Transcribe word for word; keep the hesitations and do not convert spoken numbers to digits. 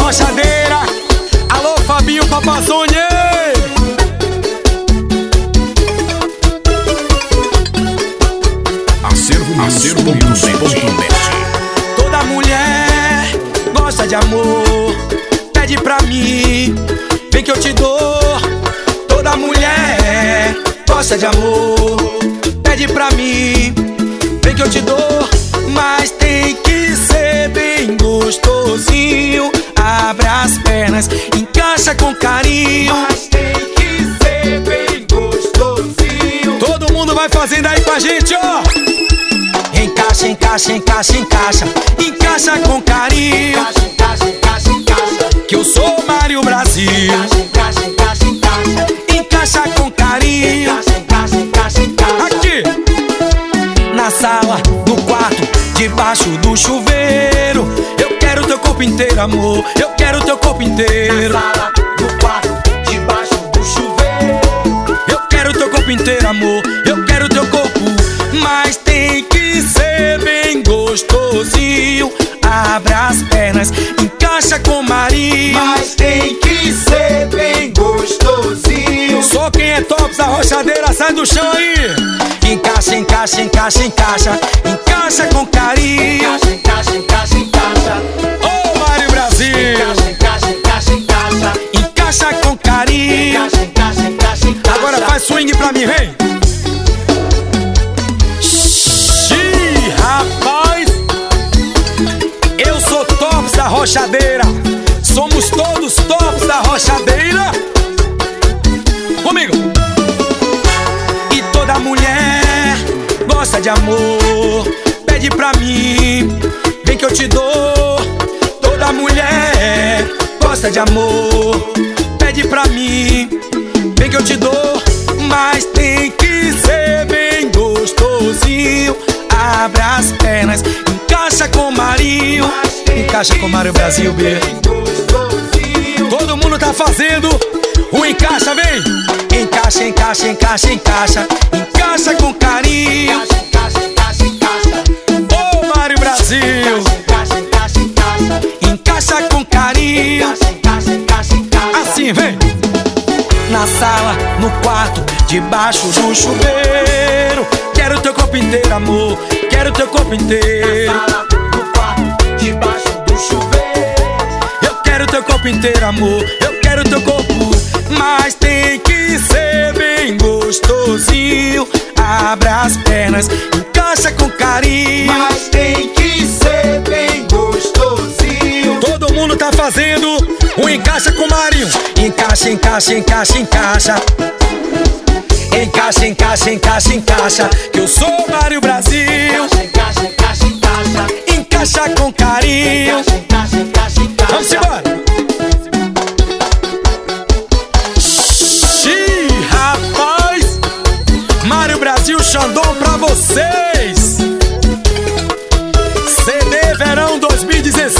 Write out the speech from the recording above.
Rochadeira. Alô, Fabinho Papazone. Acervo, acervo ponto net. Toda mulher gosta de amor, pede pra mim, vem que eu te dou. Toda mulher gosta de amor, pede pra mim, vem que eu te dou. Mas tem que ser bem gostosinho. Abre as pernas, encaixa com carinho. Mas tem que ser bem gostosinho. Todo mundo vai fazendo aí com a gente, ó. Encaixa, encaixa, encaixa, encaixa. Encaixa com carinho. Encaixa, encaixa, encaixa, encaixa. Que eu sou Mário Brasil. Encaixa, encaixa, encaixa, encaixa. Encaixa com carinho. Encaixa, encaixa, encaixa, encaixa. Aqui na sala, no quarto, debaixo do chuveiro. Eu quero teu corpo inteiro, amor. Eu quero teu corpo inteiro. Na sala, no quarto, debaixo do chuveiro. Eu quero teu corpo inteiro, amor. Eu quero teu corpo. Mas tem que ser bem gostosinho. Abre as pernas, encaixa com Marinho. Mas tem que ser bem gostosinho. Só quem é tops da Rochadeira sai do chão aí. Encaixa, encaixa, encaixa, encaixa. Encaixa com carinho. Encaixa, encaixa, encaixa, encaixa. Ô, Mário Brasil. Encaixa, encaixa, encaixa, encaixa. Encaixa com carinho. Encaixa, encaixa, encaixa, encaixa. Agora faz swing pra mim, vem. Xiii, rapaz. Eu sou tops da Rochadeira. Somos todos tops da Rochadeira. Comigo. E toda mulher gosta de amor, pede pra mim, vem que eu te dou. Toda mulher gosta de amor, pede pra mim, vem que eu te dou. Mas tem que ser bem gostosinho. Abre as pernas, encaixa com Marinho. Encaixa com Mário Brasil, B. Todo mundo tá fazendo o encaixa, vem. Encaixa, encaixa, encaixa, encaixa. Encaixa com carinho. Encaixa, encaixa, encaixa. Ô, Mário Brasil. Encaixa, encaixa, encaixa. Encaixa com carinho. Encaixa, encaixa, encaixa. Assim, vem. Na sala, no quarto, debaixo do chuveiro. Quero teu corpo inteiro, amor. Quero teu corpo inteiro. Na sala, no quarto, debaixo do chuveiro. Eu quero teu corpo inteiro, amor. Eu quero teu corpo. Mas tem que ser bem gostosinho. Abre as pernas, encaixa com carinho. Mas tem que ser bem gostosinho. Todo mundo tá fazendo o encaixa com Marinho. Encaixa, encaixa, encaixa, encaixa. Encaixa, encaixa, encaixa, encaixa. Que eu sou Mário Brasil. Encaixa, encaixa, encaixa. Encaixa com carinho. Encaixa, encaixa, encaixa. Vamos embora. Xiii, rapaz. Mário Brasil Xandão pra vocês. C D Verão dois mil e dezesseis.